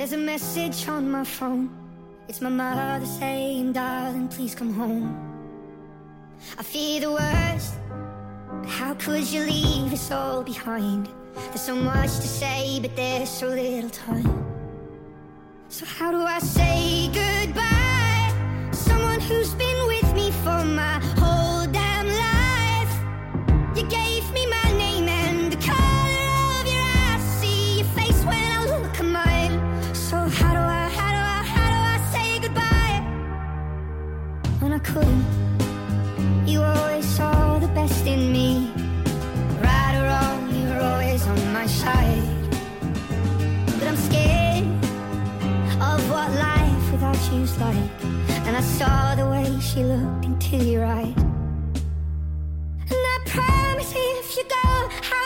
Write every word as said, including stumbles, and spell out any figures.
There's a message on my phone. It's my mother saying, darling, please come home. I fear the worst, but how could you leave us all behind? There's so much to say, but there's so little time. So how do I say goodbye? Someone who's been with me for my whole damn life. You gave me my name and the color of your eyes. See your face when I look at mine. So how do I, how do I, how do I say goodbye? When I couldn't, you always saw the best in me. Right or wrong, you were always on my side. But I'm scared of what life without you's like. And I saw the way she looked into your eyes. And I promise if you go, I